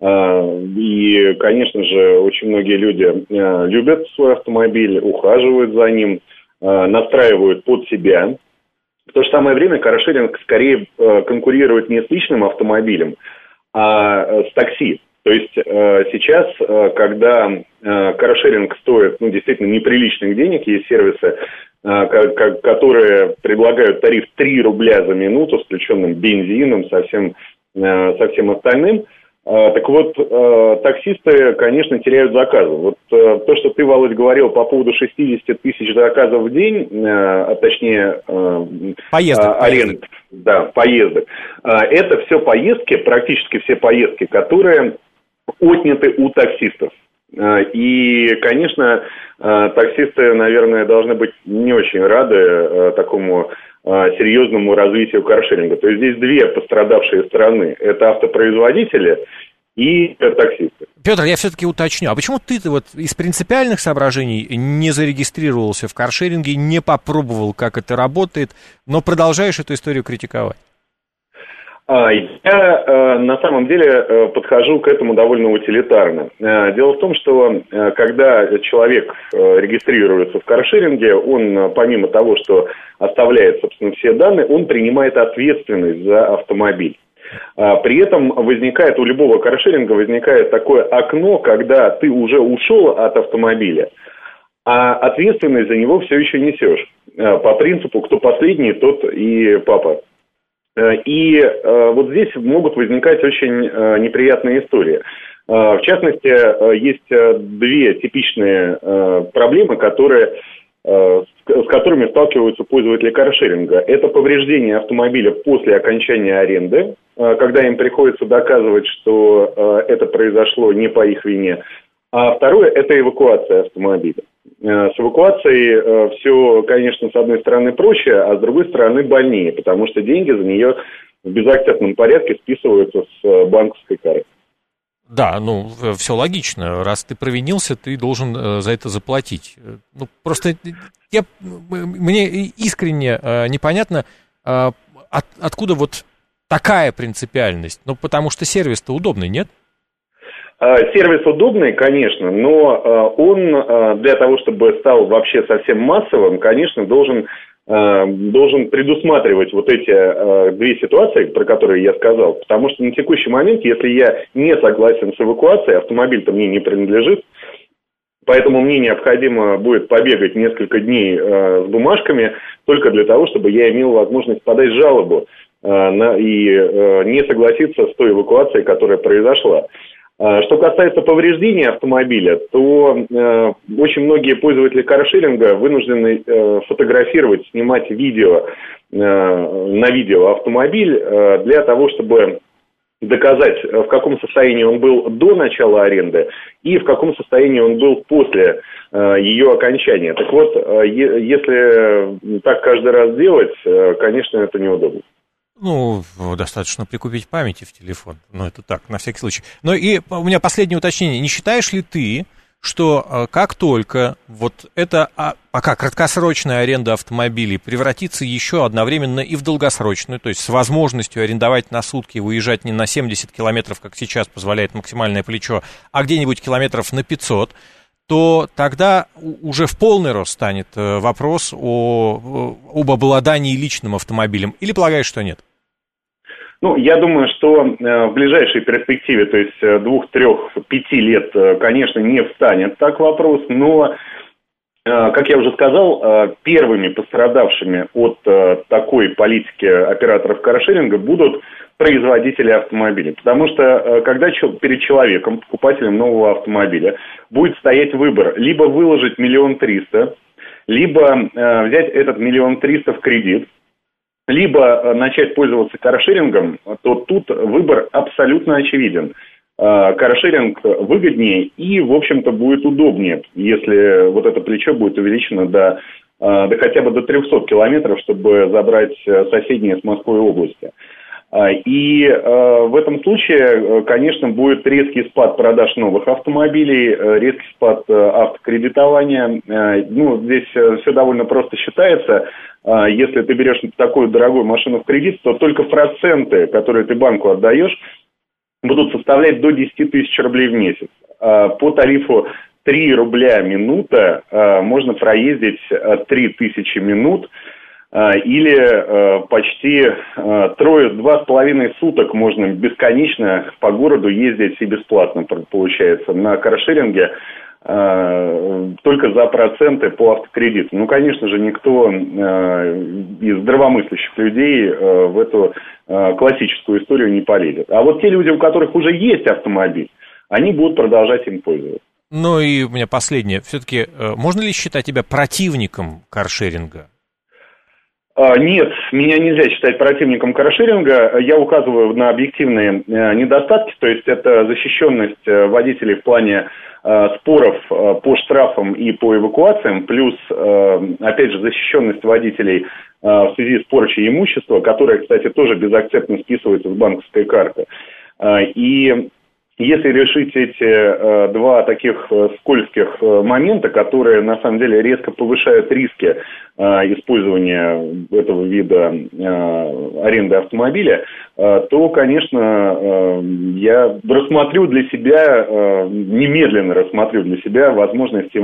И, конечно же, очень многие люди любят свой автомобиль, ухаживают за ним, настраивают под себя. В то же самое время каршеринг скорее конкурирует не с личным автомобилем, а с такси. То есть сейчас, когда каршеринг стоит, ну, действительно неприличных денег, есть сервисы, которые предлагают тариф три рубля за минуту с включенным бензином, со всем, со всем остальным. Так вот, таксисты, конечно, теряют заказы. Вот то, что ты, Володь, говорил по поводу шестьдесят тысяч заказов в день, а точнее поездок, аренд, поездок. Да, поездок, это все поездки, практически все поездки, которые отняты у таксистов. И, конечно, таксисты, наверное, должны быть не очень рады такому серьезному развитию каршеринга. То есть здесь две пострадавшие стороны. Это автопроизводители и таксисты. Петр, я все-таки уточню. А почему ты вот из принципиальных соображений не зарегистрировался в каршеринге, не попробовал, как это работает, но продолжаешь эту историю критиковать? Я на самом деле подхожу к этому довольно утилитарно. Дело в том, что когда человек регистрируется в каршеринге, он помимо того, что оставляет, собственно, все данные, он принимает ответственность за автомобиль. При этом возникает, у любого каршеринга возникает такое окно, когда ты уже ушел от автомобиля, а ответственность за него все еще несешь. По принципу, кто последний, тот и папа. И вот здесь могут возникать очень неприятные истории. В частности, есть две типичные проблемы, которые, с которыми сталкиваются пользователи каршеринга. Это повреждение автомобиля после окончания аренды, когда им приходится доказывать, что это произошло не по их вине. А второе – это эвакуация автомобиля. С эвакуацией все, конечно, с одной стороны проще, а с другой стороны больнее, потому что деньги за нее в безактивном порядке списываются с банковской карты. Да, ну, все логично. Раз ты провинился, ты должен э, за это заплатить. Ну, просто я, мне искренне э, непонятно, э, от, откуда вот такая принципиальность. Ну, потому что сервис-то удобный, нет? Сервис удобный, конечно, но он для того, чтобы стал вообще совсем массовым, конечно, должен, должен предусматривать вот эти две ситуации, про которые я сказал. Потому что на текущий момент, если я не согласен с эвакуацией, автомобиль-то мне не принадлежит, поэтому мне необходимо будет побегать несколько дней с бумажками только для того, чтобы я имел возможность подать жалобу и не согласиться с той эвакуацией, которая произошла. Что касается повреждения автомобиля, то э, очень многие пользователи каршеринга вынуждены э, фотографировать, снимать видео, э, на видео автомобиль э, для того, чтобы доказать, в каком состоянии он был до начала аренды и в каком состоянии он был после э, ее окончания. Так вот, э, если так каждый раз делать, э, конечно, это неудобно. Ну, достаточно прикупить памяти в телефон. Ну, это так, на всякий случай. Ну, и у меня последнее уточнение. Не считаешь ли ты, что как только вот эта пока краткосрочная аренда автомобилей превратится еще одновременно и в долгосрочную, то есть с возможностью арендовать на сутки и выезжать не на семьдесят километров, как сейчас позволяет максимальное плечо, а где-нибудь километров на пятьсот, то тогда уже в полный рост станет вопрос о, об обладании личным автомобилем. Или полагаешь, что нет? Ну, я думаю, что в ближайшей перспективе, то есть двух, трех, пяти лет, конечно, не встанет так вопрос, но, как я уже сказал, первыми пострадавшими от такой политики операторов каршеринга будут производители автомобилей. Потому что когда перед человеком, покупателем нового автомобиля, будет стоять выбор либо выложить миллион триста, либо взять этот миллион триста в кредит, либо начать пользоваться каршерингом, то тут выбор абсолютно очевиден. Каршеринг выгоднее и, в общем-то, будет удобнее, если вот это плечо будет увеличено до, до хотя бы до трехсот километров, чтобы забрать соседние с Москвой области. И э, в этом случае, конечно, будет резкий спад продаж новых автомобилей, резкий спад э, автокредитования. Э, ну, здесь э, все довольно просто считается. Э, если ты берешь такую дорогую машину в кредит, то только проценты, которые ты банку отдаешь, будут составлять до десять тысяч рублей в месяц. Э, по тарифу три рубля минута э, можно проездить три тысячи минут. Или э, почти э, трое, два с половиной суток можно бесконечно по городу ездить и бесплатно, получается, на каршеринге э, только за проценты по автокредиту. Ну, конечно же, никто э, из здравомыслящих людей э, в эту э, классическую историю не полезет. А вот те люди, у которых уже есть автомобиль, они будут продолжать им пользоваться. Ну и у меня последнее. Все-таки э, можно ли считать тебя противником каршеринга? Нет, меня нельзя считать противником каршеринга. Я указываю на объективные недостатки, то есть это защищенность водителей в плане споров по штрафам и по эвакуациям, плюс, опять же, защищенность водителей в связи с порчей имущества, которое, кстати, тоже безакцептно списывается с банковской карты. И если решить эти э, два таких э, скользких э, момента, которые на самом деле резко повышают риски э, использования этого вида э, аренды автомобиля, э, то, конечно, э, я рассмотрю для себя, э, немедленно рассмотрю для себя возможность им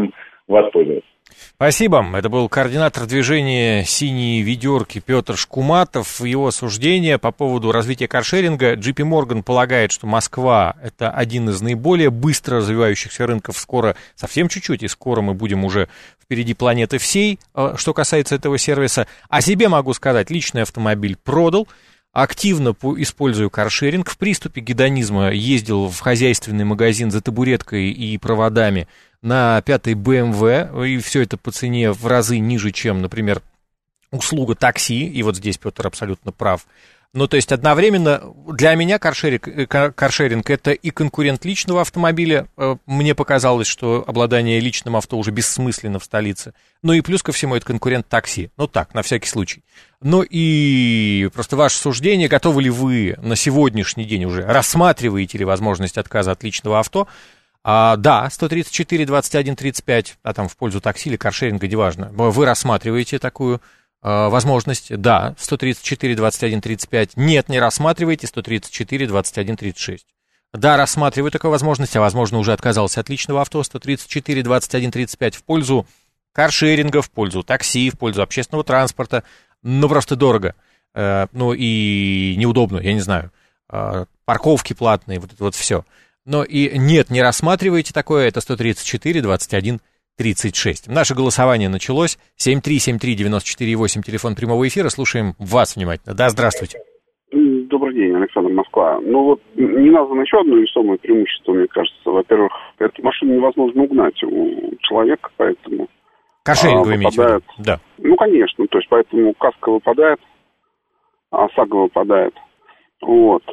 воспользоваться. Спасибо. Это был координатор движения «Синие ведерки» Петр Шкуматов. Его суждение по поводу развития каршеринга. джей пи Morgan полагает, что Москва – это один из наиболее быстро развивающихся рынков. Скоро, совсем чуть-чуть, и скоро мы будем уже впереди планеты всей, что касается этого сервиса. О себе могу сказать, личный автомобиль продал. Активно использую каршеринг. В приступе гедонизма ездил в хозяйственный магазин за табуреткой и проводами на пятой бэ эм вэ, и все это по цене в разы ниже, чем, например, услуга такси, и вот здесь Петр абсолютно прав. Ну, то есть одновременно для меня каршеринг, каршеринг это и конкурент личного автомобиля. Мне показалось, что обладание личным авто уже бессмысленно в столице. Ну и плюс ко всему это конкурент такси. Ну так, на всякий случай. Ну и просто ваше суждение, готовы ли вы на сегодняшний день уже, рассматриваете ли возможность отказа от личного авто? А, да, сто тридцать четыре двадцать один тридцать пять, а там в пользу такси или каршеринга, неважно. Вы рассматриваете такую возможность, да, сто тридцать четыре двадцать один тридцать пять, нет, не рассматривайте, сто тридцать четыре двадцать один тридцать шесть. Да, рассматриваю такую возможность, а возможно уже отказался от личного авто, сто тридцать четыре двадцать один тридцать пять в пользу каршеринга, в пользу такси, в пользу общественного транспорта, ну просто дорого, э, ну и неудобно, я не знаю, э, парковки платные, вот это вот все. Но и нет, не рассматривайте такое, это сто тридцать четыре двадцать один тридцать шесть. Наше голосование началось. семь три семь три девять четыре восемь, телефон прямого эфира. Слушаем вас внимательно. Да, здравствуйте. Добрый день, Александр, Москва. Ну вот, не названо еще одно весомое преимущество, мне кажется. Во-первых, эту машину невозможно угнать у человека, поэтому... Каршеринг вы имеете в виду? Да. Ну, конечно, то есть поэтому каска выпадает, ОСАГО выпадает. Вот.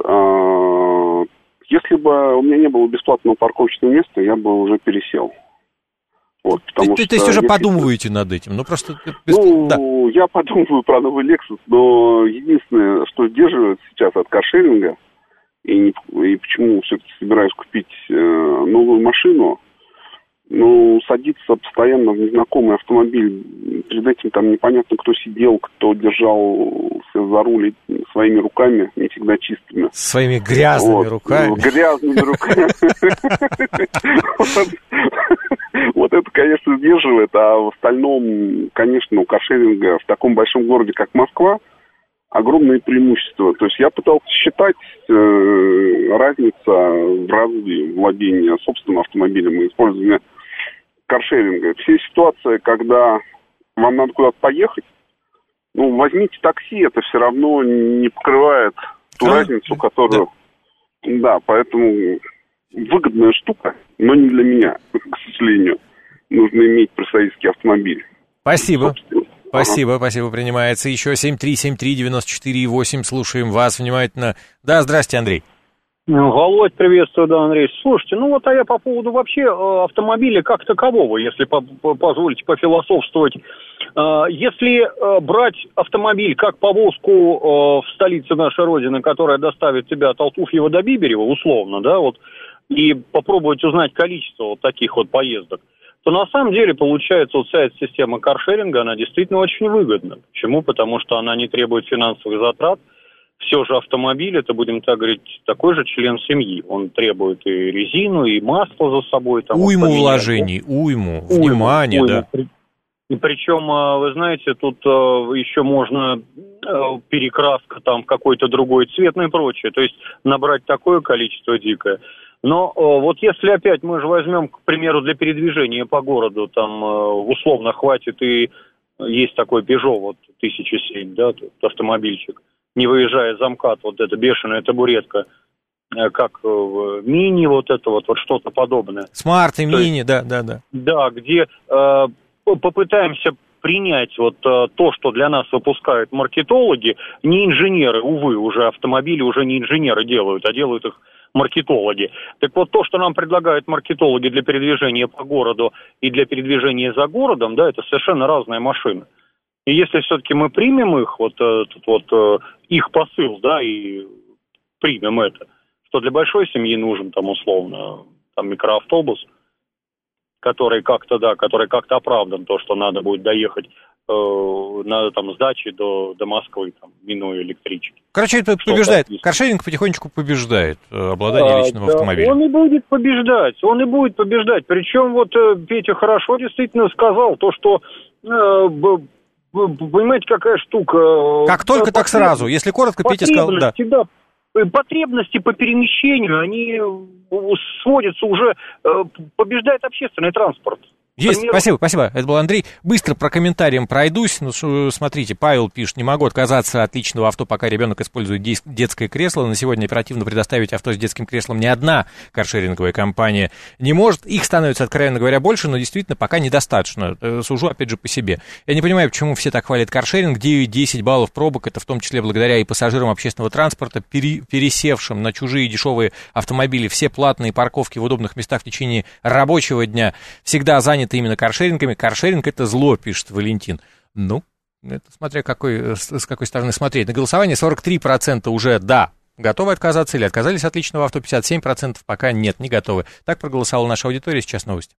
Если бы у меня не было бесплатного парковочного места, я бы уже пересел. Вот, потому то, что то есть уже если... подумываете над этим? Ну, просто... Ну, да. Я подумываю про новый Lexus, но единственное, что сдерживает сейчас от каршеринга, и, и почему все-таки собираюсь купить э, новую машину, ну, садиться постоянно в незнакомый автомобиль, перед этим там непонятно, кто сидел, кто держался за руль своими руками, не всегда чистыми. Своими грязными вот, руками? Грязными руками. Вот это, конечно, сдерживает, а в остальном, конечно, у каршеринга в таком большом городе, как Москва, огромные преимущества. То есть я пытался считать э, разницу в разы владения собственным автомобилем и использования каршеринга. Все ситуации, когда вам надо куда-то поехать, ну, возьмите такси, это все равно не покрывает ту а? разницу, которую... Да. да, поэтому выгодная штука, но не для меня, к сожалению. Нужно иметь представительский автомобиль. Спасибо. Собственно. Спасибо, ага. спасибо, принимается. Еще семь три семь три девять четыре восемь, слушаем вас внимательно. Да, здрасте, Андрей. Володь, приветствую, да, Андрей. Слушайте, ну вот а я по поводу вообще э, автомобиля как такового, если по- по- позволите пофилософствовать. Э, если э, брать автомобиль как повозку э, в столице нашей Родины, которая доставит тебя от Алтуфьева до Биберева, условно, да, вот, и попробовать узнать количество вот таких вот поездок, то на самом деле получается вот вся эта система каршеринга, она действительно очень выгодна. Почему? Потому что она не требует финансовых затрат. Все же автомобиль, это, будем так говорить, такой же член семьи. Он требует и резину, и масло за собой. Там, уйму вот, вложений, уйму, уйму, внимание, уйму. Да. И причем, вы знаете, тут еще можно перекраска там в какой-то другой цвет, ну и прочее. То есть набрать такое количество дикое. Но вот если опять мы же возьмем, к примеру, для передвижения по городу, там условно хватит и есть такой Peugeot, вот тысяча семь, да, тут автомобильчик, не выезжая из МКАД, вот эта бешеная табуретка, как в мини, вот это вот, вот что-то подобное. Смарт и мини, да, да, да. Да, где э, попытаемся принять вот э, то, что для нас выпускают маркетологи, не инженеры, увы, уже автомобили уже не инженеры делают, а делают их маркетологи. Так вот, то, что нам предлагают маркетологи для передвижения по городу и для передвижения за городом, да, это совершенно разные машины. И если все-таки мы примем их, вот этот вот их посыл, да, и примем это, что для большой семьи нужен там условно там микроавтобус, который как-то, да, который как-то оправдан то, что надо будет доехать на там, сдаче до, до Москвы, там, минуя электрички. Короче, это побеждает. Каршеринг потихонечку побеждает обладание а, личным да, автомобилем. Он и будет побеждать, он и будет побеждать. Причем вот Петя хорошо действительно сказал то, что, понимаете, какая штука. Как только, так сразу. Если коротко, Петя сказал, да. да. Потребности по перемещению, они сводятся уже, побеждает общественный транспорт. Есть, спасибо, спасибо. Это был Андрей. Быстро по комментариям пройдусь. Ну, смотрите, Павел пишет: не могу отказаться от личного авто, пока ребенок использует детское кресло. На сегодня оперативно предоставить авто с детским креслом ни одна каршеринговая компания не может. Их становится, откровенно говоря, больше, но действительно пока недостаточно. Сужу, опять же, по себе. Я не понимаю, почему все так хвалят каршеринг. девять-десять баллов пробок, это в том числе благодаря и пассажирам общественного транспорта, пере- пересевшим на чужие дешевые автомобили. Все платные парковки в удобных местах в течение рабочего дня всегда заняты именно каршерингами. Каршеринг — это зло, пишет Валентин. Ну, это смотря какой, с какой стороны смотреть. На голосование сорок три процента уже «да», готовы отказаться или отказались от личного авто, пятьдесят семь процентов пока нет, не готовы. Так проголосовала наша аудитория. Сейчас новости.